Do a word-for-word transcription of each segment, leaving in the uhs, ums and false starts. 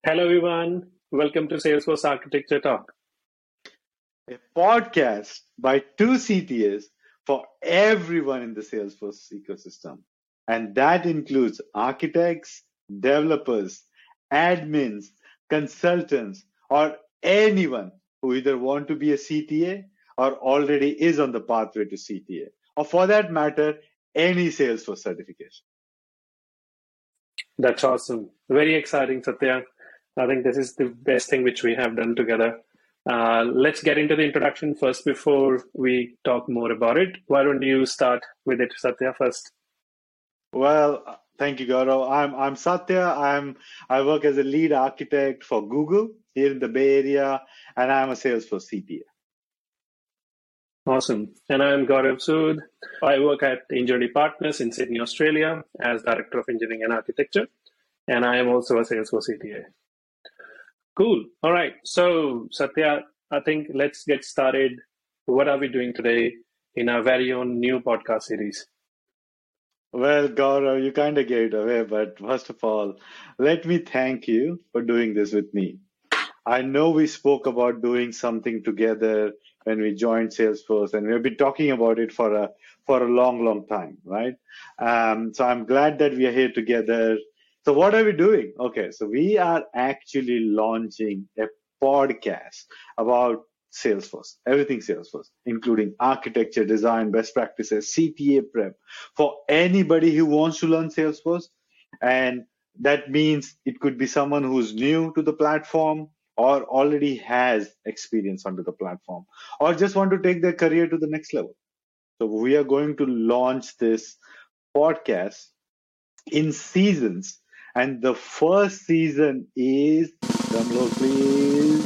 Hello, everyone. Welcome to Salesforce Architecture Talk. A podcast by two C T As for everyone in the Salesforce ecosystem. And that includes architects, developers, admins, consultants, or anyone who either want to be a C T A or already is on the pathway to C T A, or for that matter, any Salesforce certification. That's awesome. Very exciting, Satya. I think this is the best thing which we have done together. Uh, let's get into the introduction first before we talk more about it. Why don't you start with it, Satya, first? Well, thank you, Gaurav. I'm I'm Satya. I'm I work as a lead architect for Google here in the Bay Area, and I'm a Salesforce C T A. Awesome. And I'm Gaurav Sood. I work at Ingenuity Partners in Sydney, Australia as Director of Engineering and Architecture. And I am also a Salesforce C T A. Cool. All right. So, Satya, I think let's get started. What are we doing today in our very own new podcast series? Well, Gaurav, you kind of gave it away, but first of all, let me thank you for doing this with me. I know we spoke about doing something together when we joined Salesforce, and we've been talking about it for a for a long, long time, right? Um, so I'm glad that we are here together. So what are we doing? Okay, so we are actually launching a podcast about Salesforce, everything Salesforce, including architecture, design, best practices, C T A prep for anybody who wants to learn Salesforce. And that means it could be someone who's new to the platform or already has experience onto the platform or just want to take their career to the next level. So we are going to launch this podcast in seasons. And the first season is, drumroll please,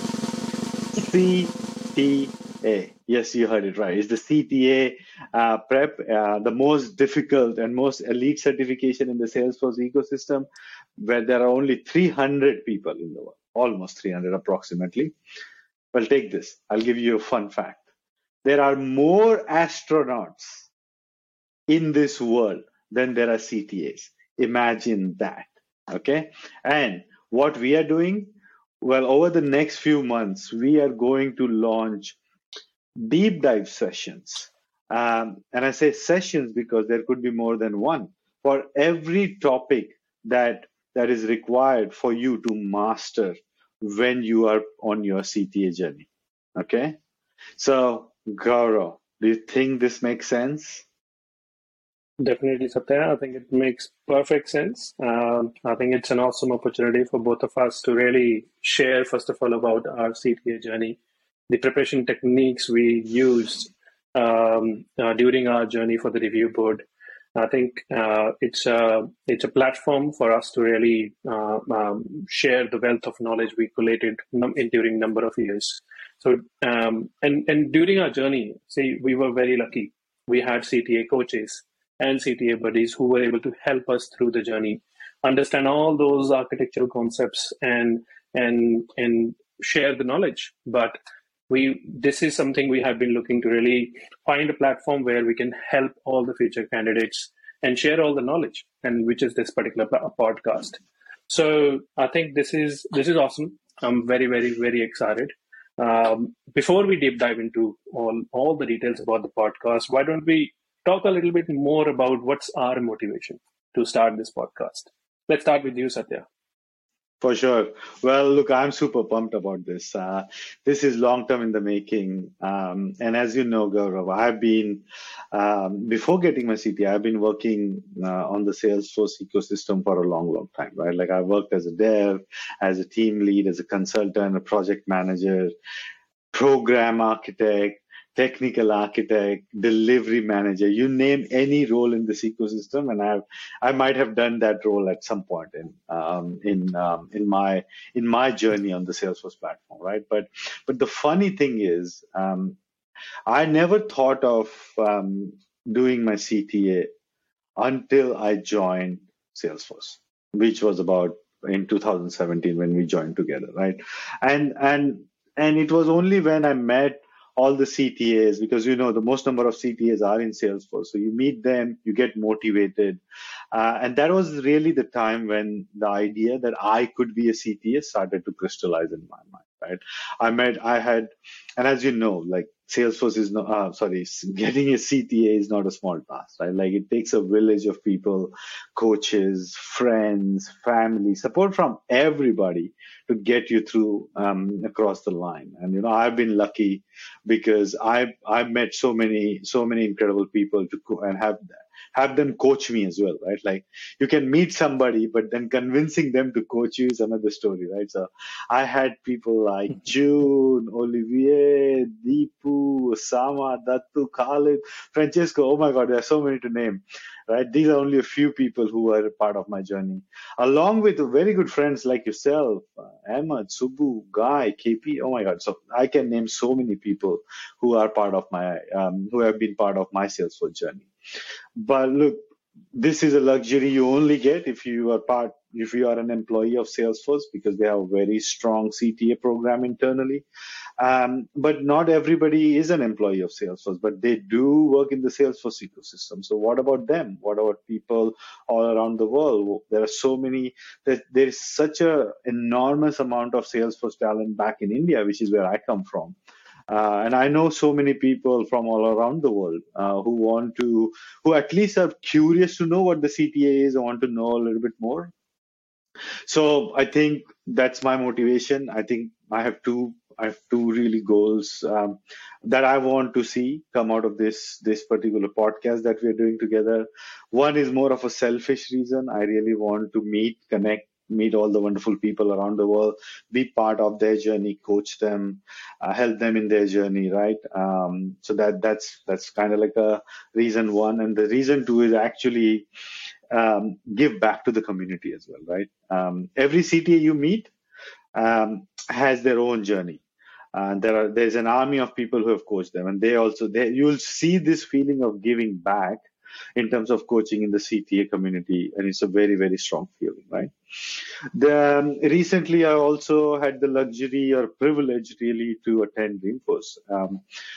C T A. Yes, you heard it right. It's the C T A uh, prep, uh, the most difficult and most elite certification in the Salesforce ecosystem, where there are only three hundred people in the world, almost three hundred approximately. Well, take this. I'll give you a fun fact. There are more astronauts in this world than there are C T As. Imagine that. Okay. And what we are doing, well, over the next few months, we are going to launch deep dive sessions. Um, and I say sessions because there could be more than one for every topic that that is required for you to master when you are on your C T A journey. Okay. So, Gaurav, do you think this makes sense? Definitely, Satya. I think it makes perfect sense. Um, I think it's an awesome opportunity for both of us to really share, first of all, about our C T A journey, the preparation techniques we used um, uh, during our journey for the review board. I think uh, it's a it's a platform for us to really uh, um, share the wealth of knowledge we collated num- in during number of years. So um, and and during our journey, see, we were very lucky. We had C T A coaches and C T A buddies who were able to help us through the journey, understand all those architectural concepts and and and share the knowledge. But we this is something we have been looking to really find a platform where we can help all the future candidates and share all the knowledge, and which is this particular podcast. So I think this is this is awesome. I'm very very very excited. Um, before we deep dive into all all the details about the podcast, why don't we talk a little bit more about what's our motivation to start this podcast? Let's start with you, Satya. For sure. Well, look, I'm super pumped about this. Uh, this is long term in the making. Um, and as you know, Gaurav, I've been, um, before getting my C T A, I've been working uh, on the Salesforce ecosystem for a long, long time, right? Like I worked as a dev, as a team lead, as a consultant, a project manager, program architect, technical architect, delivery manager, you name any role in this ecosystem, and I've I might have done that role at some point in um, in um, in my in my journey on the Salesforce platform, right? But but the funny thing is, um, I never thought of um, doing my C T A until I joined Salesforce, which was about in two thousand seventeen when we joined together, right? And and and it was only when I met all the C T As, because you know the most number of C T As are in Salesforce. So you meet them, you get motivated. Uh, and that was really the time when the idea that I could be a C T A started to crystallize in my mind, right? I met, I had, and as you know, like Salesforce is not, uh, sorry, getting a C T A is not a small task, right? Like it takes a village of people, coaches, friends, family, support from everybody to get you through um, across the line. And you know, I've been lucky because I've I've met so many so many incredible people to co- and have have them coach me as well, right? Like you can meet somebody, but then convincing them to coach you is another story, right? So I had people like June, Olivier, Deepu, Osama, Dattu, Khalid, Francesco. Oh my God, there are so many to name, right? These are only a few people who are a part of my journey, along with very good friends like yourself, uh, Ahmed, Subbu, Guy, K P. Oh my God. So I can name so many people who are part of my, um, who have been part of my Salesforce journey. But look, this is a luxury you only get if you are part, if you are an employee of Salesforce, because they have a very strong C T A program internally. Um, but not everybody is an employee of Salesforce, but they do work in the Salesforce ecosystem. So what about them? What about people all around the world? There are so many, there, there is such a enormous amount of Salesforce talent back in India, which is where I come from. Uh, and I know so many people from all around the world uh, who want to, who at least are curious to know what the C T A is and want to know a little bit more. So I think that's my motivation. I think I have two, I have two really goals um, that I want to see come out of this this particular podcast that we are doing together. One is more of a selfish reason. I really want to meet, connect, meet all the wonderful people around the world, be part of their journey, coach them, uh, help them in their journey, right? Um, so that that's that's kind of like a reason one, and the reason two is actually um, give back to the community as well, right? Um, every C T A you meet um, has their own journey. And there are there's an army of people who have coached them, and they also they you'll see this feeling of giving back in terms of coaching in the C T A community, and it's a very very strong feeling, right? The, um, recently, I also had the luxury or privilege really to attend Dreamforce. Um,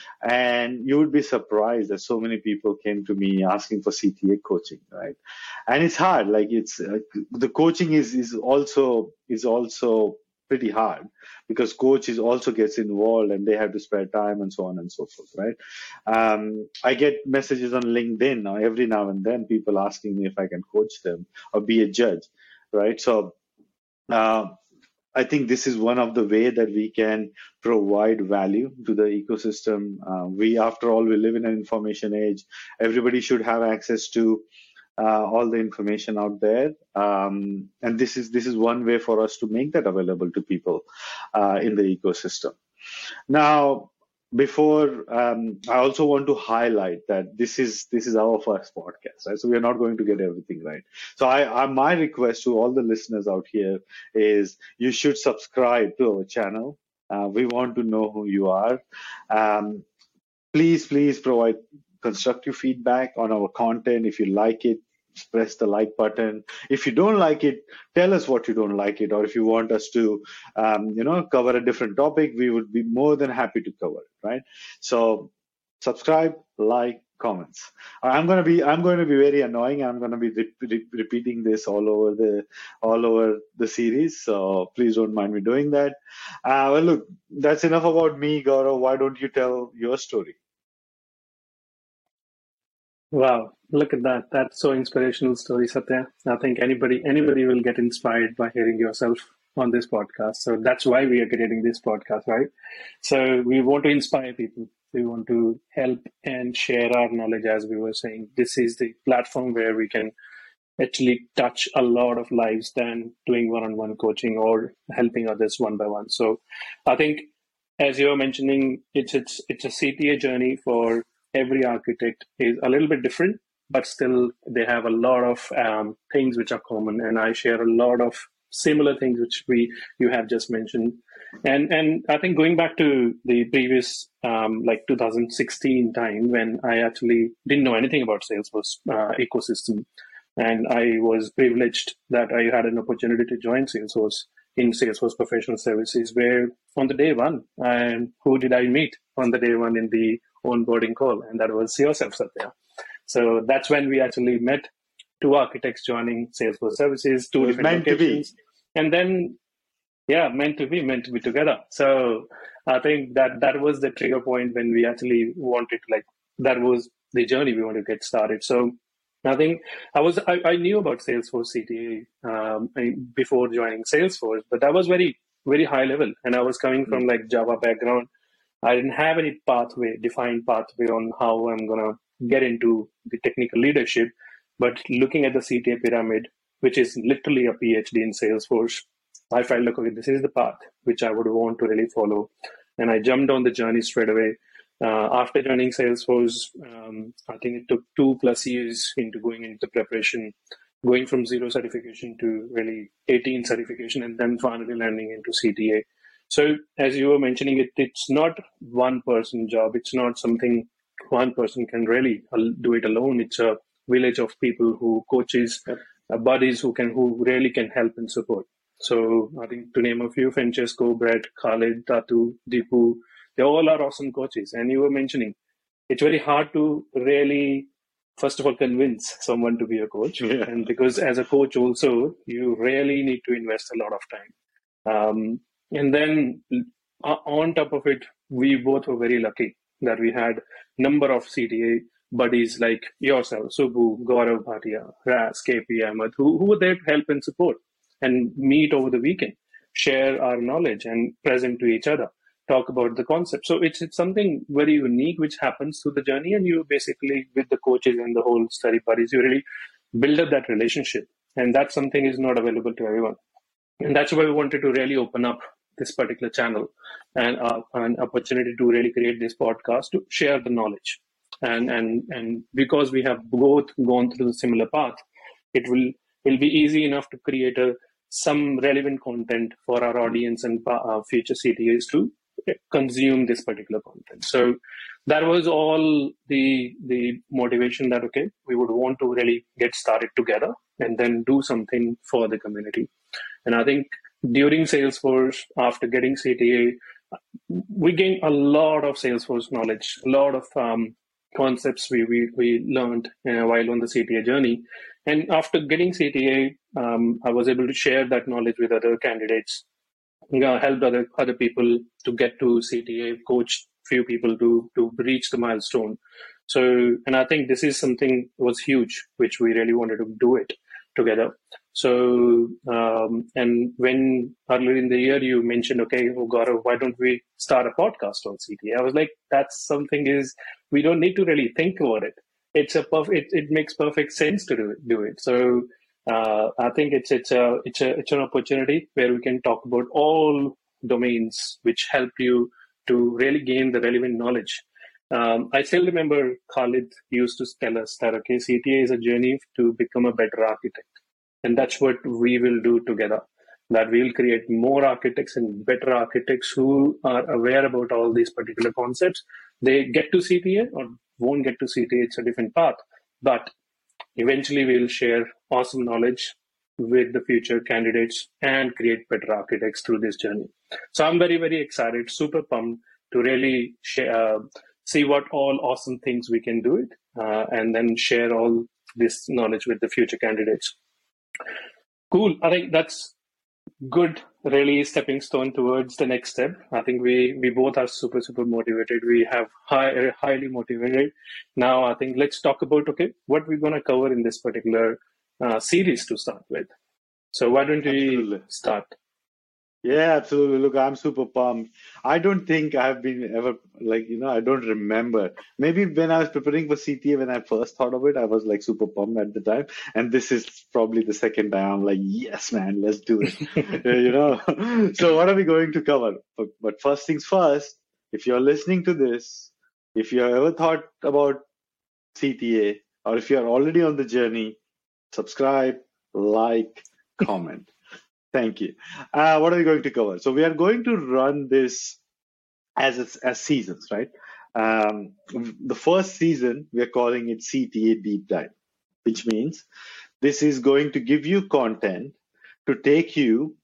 and you would be surprised that so many people came to me asking for C T A coaching, right? And it's hard. Like it's uh, the coaching is is also is also pretty hard because coach is also gets involved and they have to spare time and so on and so forth, right? Um, I get messages on LinkedIn now every now and then, people asking me if I can coach them or be a judge, right? So uh, I think this is one of the way that we can provide value to the ecosystem. Uh, we, after all, we live in an information age. Everybody should have access to uh, all the information out there, um, and this is this is one way for us to make that available to people uh, in the ecosystem. Now, before um, I also want to highlight that this is this is our first podcast, right? So we are not going to get everything right. So I, I my request to all the listeners out here is you should subscribe to our channel. Uh, we want to know who you are. Um, please, please provide constructive feedback on our content. If you like it, press the like button. If you don't like it, tell us what you don't like it, or if you want us to, um, you know, cover a different topic, we would be more than happy to cover it, right? So, subscribe, like, comments. I'm gonna be I'm going to be very annoying. I'm going to be re- re- repeating this all over the all over the series. So please don't mind me doing that. Uh, well, look, that's enough about me, Gaurav. Why don't you tell your story? Wow, look at that. That's so inspirational story, Satya. I think anybody anybody will get inspired by hearing yourself on this podcast. So that's why we are creating this podcast, right? So we want to inspire people. We want to help and share our knowledge, as we were saying. This is the platform where we can actually touch a lot of lives than doing one-on-one coaching or helping others one by one. So I think, as you were mentioning, it's it's it's a C T A journey for every architect is a little bit different, but still they have a lot of um, things which are common, and I share a lot of similar things which we you have just mentioned. And and I think going back to the previous um, like two thousand sixteen time when I actually didn't know anything about Salesforce uh, ecosystem, and I was privileged that I had an opportunity to join Salesforce. in Salesforce Professional Services, where on the day one, and who did I meet on the day one in the onboarding call? And that was yourself, Satya. So that's when we actually met, two architects joining Salesforce Services, two different locations. And then, yeah, meant to be, meant to be together. So I think that that was the trigger point when we actually wanted to, like, that was the journey we wanted to get started. So I think I was I, I knew about Salesforce C T A um, before joining Salesforce, but that was very very high level, and I was coming mm-hmm. from like Java background. I didn't have any pathway, defined pathway on how I'm gonna get into the technical leadership. But looking at the C T A pyramid, which is literally a PhD in Salesforce, I felt like, okay, this is the path which I would want to really follow, and I jumped on the journey straight away. Uh, after joining Salesforce, um, I think it took two plus years into going into preparation, going from zero certification to really eighteen certification, and then finally landing into C T A. So as you were mentioning, it, it's not one person job. It's not something one person can really do it alone. It's a village of people who coaches, uh, buddies who can who really can help and support. So I think to name a few, Francesco, Brett, Khalid, Tatu, Deepu, they all are awesome coaches. And you were mentioning, it's very hard to really, first of all, convince someone to be a coach. Yeah. And because as a coach also, you really need to invest a lot of time. Um, and then uh, on top of it, we both were very lucky that we had number of C T A buddies like yourself, Subbu, Gaurav Bhatia, Ras, K P, Ahmed, who, who were there to help and support and meet over the weekend, share our knowledge and present to each other, talk about the concept. So it's, it's something very unique which happens through the journey, and you basically, with the coaches and the whole study buddies, you really build up that relationship. And that's something is not available to everyone. And that's why we wanted to really open up this particular channel and uh, an opportunity to really create this podcast to share the knowledge. And, and, and because we have both gone through the similar path, it will, will be easy enough to create a, some relevant content for our audience and uh, future C T As to consume this particular content. So that was all the the motivation that, okay, we would want to really get started together and then do something for the community. And I think during Salesforce, after getting C T A, we gained a lot of Salesforce knowledge, a lot of um, concepts we, we, we learned uh, while on the C T A journey. And after getting C T A, um, I was able to share that knowledge with other candidates, you know, helped other other people to get to C T A, coached few people to to reach the milestone. So, and I think this is something was huge, which we really wanted to do it together. So, um, and when earlier in the year you mentioned, okay, oh Gaurav, why don't we start a podcast on C T A? I was like, that's something is we don't need to really think about it. It's a perf- it, it makes perfect sense to do it. Do it. So. Uh, I think it's it's a it's a it's an opportunity where we can talk about all domains which help you to really gain the relevant knowledge. Um, I still remember Khalid used to tell us that, okay, C T A is a journey to become a better architect, and that's what we will do together. That we'll create more architects and better architects who are aware about all these particular concepts. They get to C T A or won't get to C T A; it's a different path, but eventually, we'll share awesome knowledge with the future candidates and create better architects through this journey. So I'm very, very excited, super pumped to really share, uh, see what all awesome things we can do it, uh, and then share all this knowledge with the future candidates. Cool. I think that's good, really stepping stone towards the next step. I think we we both are super, super motivated. We have high, highly motivated. Now, I think let's talk about, okay, what we're going to cover in this particular uh, series to start with. So why don't we absolutely. start? Yeah, absolutely. Look, I'm super pumped. I don't think I've been ever, like, you know, I don't remember. Maybe when I was preparing for C T A, when I first thought of it, I was like super pumped at the time. And this is probably the second time I'm like, yes, man, let's do it. You know? So what are we going to cover? But, but first things first, if you're listening to this, if you ever thought about C T A, or if you're already on the journey, subscribe, like, comment. Thank you. Uh, what are we going to cover? So we are going to run this as as seasons, right? Um, the first season, we are calling it C T A Deep Dive, which means this is going to give you content to take you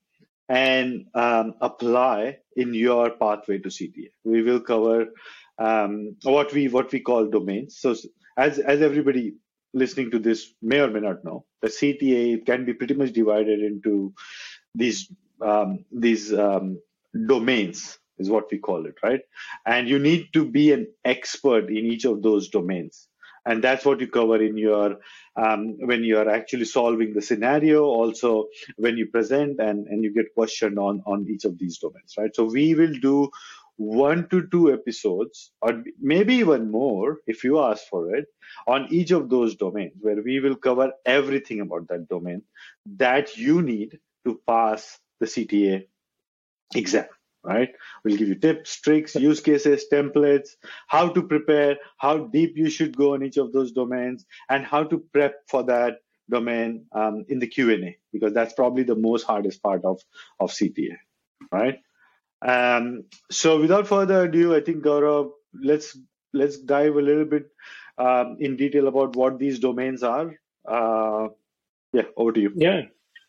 and um, apply in your pathway to C T A. We will cover um, what we what we call domains. So as as everybody listening to this may or may not know, the C T A can be pretty much divided into these um, these um, domains is what we call it, right? And you need to be an expert in each of those domains, and that's what you cover in your um, when you are actually solving the scenario. Also, when you present and and you get questioned on on each of these domains, right? So we will do one to two episodes, or maybe even more if you ask for it, on each of those domains, where we will cover everything about that domain that you need to pass the C T A exam, right? We'll give you tips, tricks, use cases, templates, how to prepare, how deep you should go on each of those domains, and how to prep for that domain um, in the Q and A, because that's probably the most hardest part of, of C T A, right? Um, so without further ado, I think Gaurav, let's let's dive a little bit um, in detail about what these domains are. Uh, yeah, over to you. Yeah,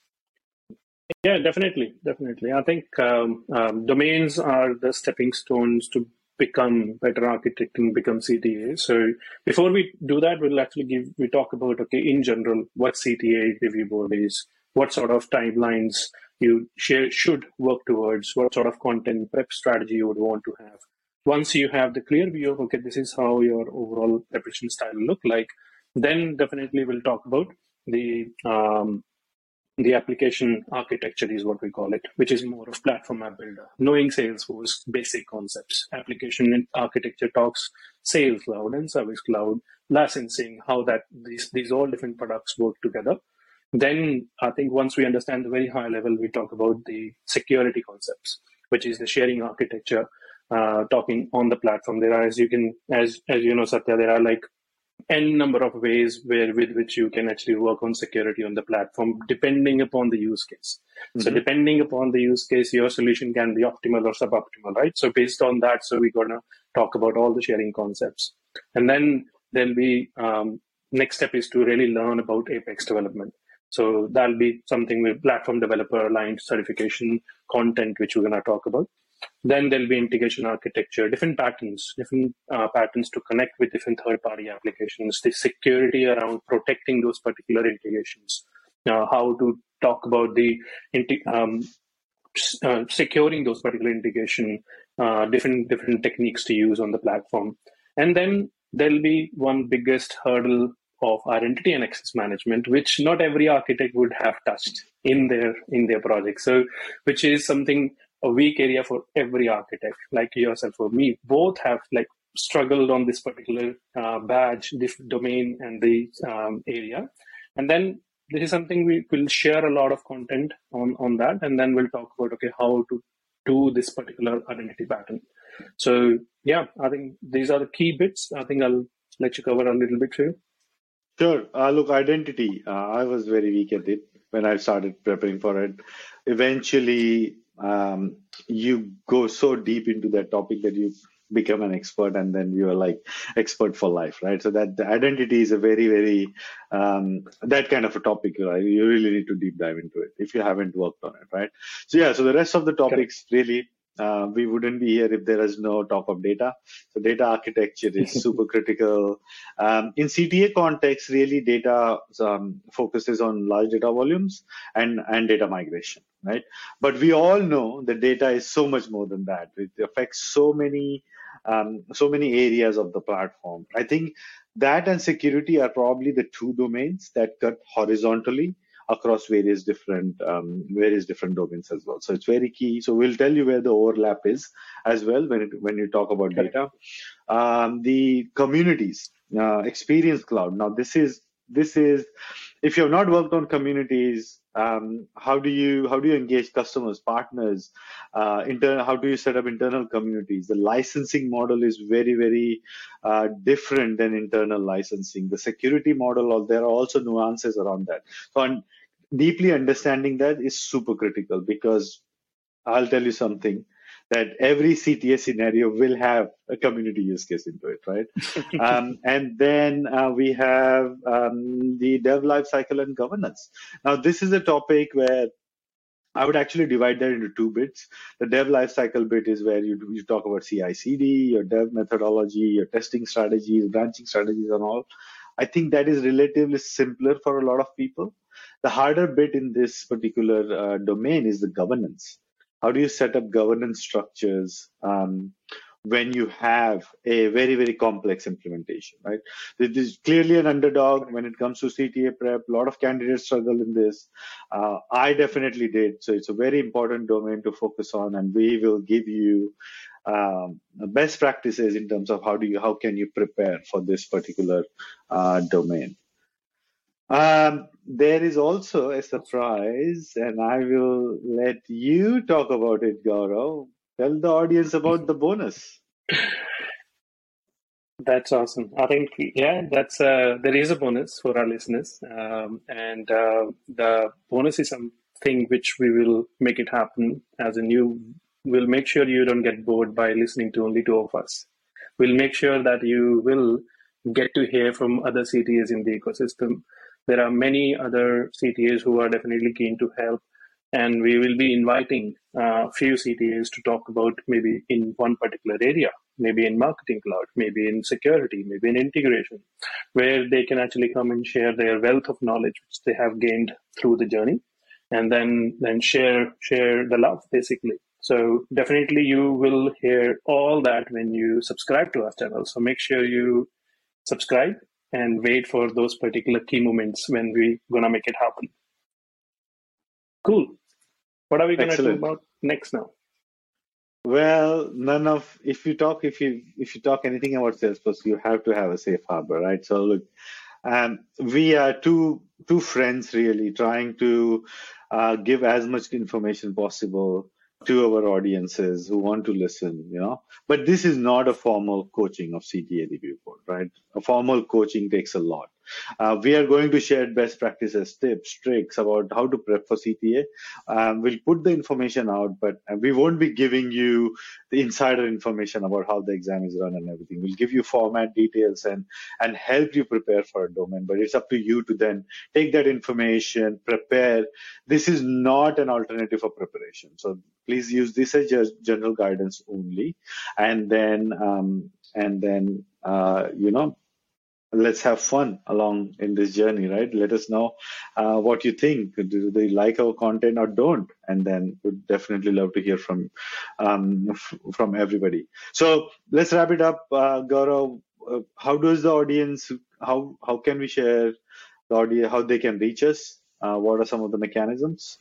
yeah, definitely, definitely. I think um, um, domains are the stepping stones to become better architecting, become C T A. So before we do that, we'll actually give we talk about okay in general what C T A review board is, what sort of timelines you share, should work towards, what sort of content prep strategy you would want to have. Once you have the clear view of okay, this is how your overall preparation style will look like, then definitely we'll talk about the um, the application architecture is what we call it, which is more of platform app builder, knowing Salesforce basic concepts. Application architecture talks Sales Cloud and Service Cloud, licensing, how that these these all different products work together. Then I think once we understand the very high level, we talk about the security concepts, which is the sharing architecture, uh, talking on the platform. There are, as you can, as as you know, Satya, there are like n number of ways where with which you can actually work on security on the platform depending upon the use case. Mm-hmm. So depending upon the use case, your solution can be optimal or suboptimal, right? So based on that, so we're gonna talk about all the sharing concepts, and then there'll be um, next step is to really learn about Apex development. So that'll be something with platform developer aligned certification content, which we're gonna talk about. Then there'll be integration architecture, different patterns, different uh, patterns to connect with different third-party applications, the security around protecting those particular integrations, uh, how to talk about the um, uh, securing those particular integration, uh, different different techniques to use on the platform. And then there'll be one biggest hurdle of identity and access management, which not every architect would have touched in their in their project. So, which is something a weak area for every architect, like yourself or me. Both have like struggled on this particular uh, badge, this domain, and the um, area. And then this is something we will share a lot of content on on that, and then we'll talk about okay how to do this particular identity pattern. So yeah, I think these are the key bits. I think I'll let you cover a little bit too. Sure. Uh, look, identity. Uh, I was very weak at it when I started preparing for it. Eventually, um, you go so deep into that topic that you become an expert, and then you are like expert for life, right? So that the identity is a very, very um, that kind of a topic, right? You really need to deep dive into it if you haven't worked on it, right? So yeah. So the rest of the topics okay. really. Uh, we wouldn't be here if there is no talk of data. So data architecture is super critical. Um, in C T A context, really data um, focuses on large data volumes and, and data migration, right? But we all know that data is so much more than that. It affects so many, um, so many areas of the platform. I think that and security are probably the two domains that cut horizontally across various different um, various different domains as well. So it's very key. So we'll tell you where the overlap is as well when it, when you talk about data. Um, the communities, uh, Experience Cloud. Now this is this is if you have not worked on communities, um, how do you how do you engage customers, partners? Uh, internal, how do you set up internal communities? The licensing model is very very uh, different than internal licensing. The security model, there are also nuances around that. So on, deeply understanding that is super critical, because I'll tell you something, that every C T A scenario will have a community use case into it, right? um, and then uh, we have um, the dev lifecycle and governance. Now, this is a topic where I would actually divide that into two bits. The dev lifecycle bit is where you you talk about C I C D, your dev methodology, your testing strategies, branching strategies, and all. I think that is relatively simpler for a lot of people. The harder bit in this particular uh, domain is the governance. How do you set up governance structures um, when you have a very, very complex implementation, right? This is clearly an underdog when it comes to C T A prep. A lot of candidates struggle in this. Uh, I definitely did. So it's a very important domain to focus on, and we will give you um, best practices in terms of how do you, how can you prepare for this particular uh, domain. Um, there is also a surprise, and I will let you talk about it, Gaurav. Tell the audience about the bonus. That's awesome. I think, yeah, that's uh, there is a bonus for our listeners, um, and uh, the bonus is something which we will make it happen. As in, you will make sure you don't get bored by listening to only two of us. We'll make sure that you will get to hear from other C T As in the ecosystem. There are many other C T As who are definitely keen to help, and we will be inviting a uh, few C T As to talk about maybe in one particular area, maybe in marketing cloud, maybe in security, maybe in integration, where they can actually come and share their wealth of knowledge which they have gained through the journey, and then then share share the love basically. So definitely you will hear all that when you subscribe to our channel. So make sure you subscribe and wait for those particular key moments when we're gonna make it happen. Cool. What are we gonna do about next now? Well, none of if you talk if you if you talk anything about Salesforce, you have to have a safe harbor, right? So look, um, we are two two friends really trying to uh, give as much information possible to our audiences who want to listen, you know. But this is not a formal coaching of C T A review board, right? A formal coaching takes a lot. Uh, we are going to share best practices, tips, tricks about how to prep for C T A. Um, we'll put the information out, but we won't be giving you the insider information about how the exam is run and everything. We'll give you format details and, and help you prepare for a domain, but it's up to you to then take that information, prepare. This is not an alternative for preparation. So please use this as just general guidance only. And then, um, and then, uh, you know, let's have fun along in this journey, right? Let us know uh, what you think. Do they like our content or don't? And then we'd definitely love to hear from um, f- from everybody. So let's wrap it up. Uh, Gaurav, uh, how does the audience, how how can we share the audience, how they can reach us? Uh, what are some of the mechanisms?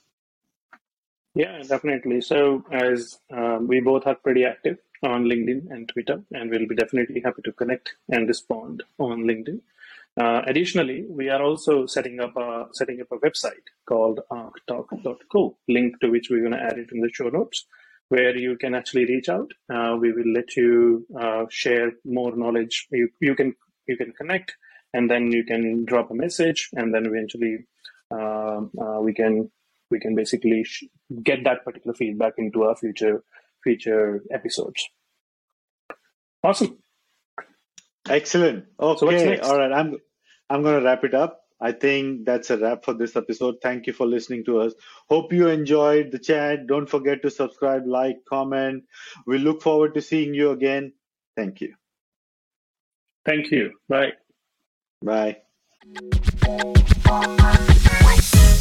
Yeah, definitely. So as um, we both are pretty active on LinkedIn and Twitter, and we'll be definitely happy to connect and respond on LinkedIn. Uh, additionally, we are also setting up a setting up a website called arc talk dot co, link to which we're going to add it in the show notes, where you can actually reach out. Uh, we will let you uh, share more knowledge. You, you can you can connect, and then you can drop a message, and then eventually uh, uh, we can we can basically sh- get that particular feedback into our future future episodes. Awesome. Excellent. Okay. So what's next? All right. I'm I'm going to wrap it up. I think that's a wrap for this episode. Thank you for listening to us. Hope you enjoyed the chat. Don't forget to subscribe, like, comment. We look forward to seeing you again. Thank you. Thank you. Bye. Bye.